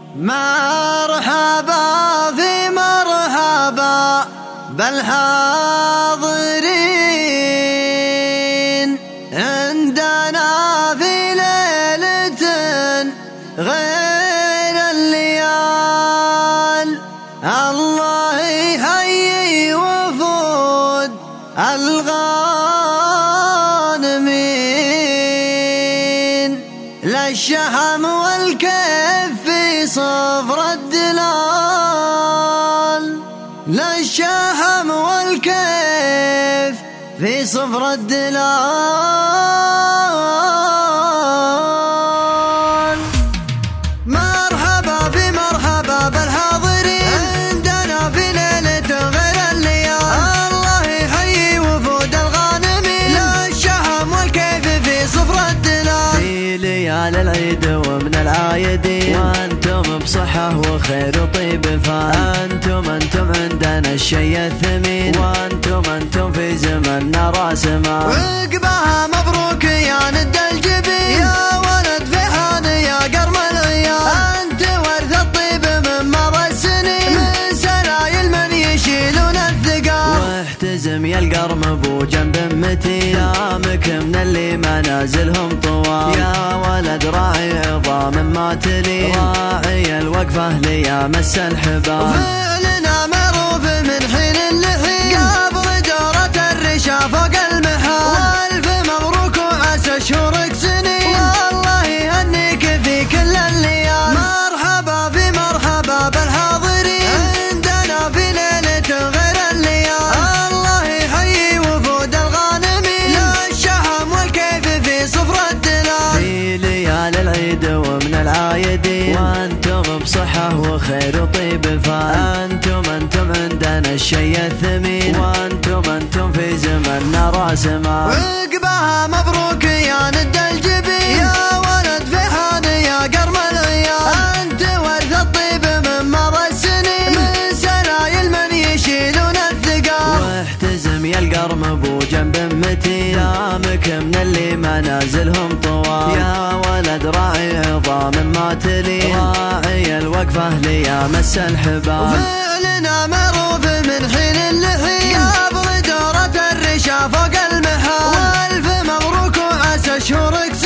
مرحبا في مرحبا بالحاضرين عندنا في ليلة غير الليال. الله يحيي وفود الغانمين، للشحم والكيف في صفر الدلال، للشحم والكيف في صفر الدلال. مرحبا في مرحبا بالحاضرين عندنا في ليلة غير الليال. الله يحيي وفود الغانمين، للشحم والكيف في صفر الدلال. في ليال العيد ومن العايدين وانتم بصحة وخير وطيب فان. انتم عندنا الشي الثمين، وانتم في زمننا راس مال. وعقبها مبروك يا ند الجبين، يا ولد فيحان يا قرم العيال. انت ورث الطيب من مضى السنين، من سلايل من يشيلون الثقال. واحتزم يا القرم ابو جنب متين، دامك من اللي منازلهم طوال. يا ولد راعي عظام ما تلين، راعي الوقفة ليا مس الحبال. فعلنا معروف من حين لحين، قبل دورة الرشا فوق المحال. والف مبروك وعسى شهورك سنين، والله يهنيك في كل الليال. مرحبا في مرحبا بالحاضرين عندنا في ليلة غير الليال. الله يحيي وفود الغانمين، للشحم والكيف في صفر الدلال. في ليال العيد ومن العايدين وانتم بصحة وخير وطيب فان. انتم عندنا الشي الثمين، وانتم في زمننا راس مال. وعقبها مبروك يا ند الجبين، يا ولد فيحان يا قرم العيال. انت ورث الطيب من مضى السنين، من سلايل من يشيلون الثقال. واحتزم يا القرم ابو جنب متين، دامك من اللي منازلهم طوال. يا ولد راعي عظام ما تلين، راعي الوقفة ليا مس الحبال. فعلنا معروف من حين لحين، قبل دورة الرشا فوق المحال. والف مبروك وعسى شهورك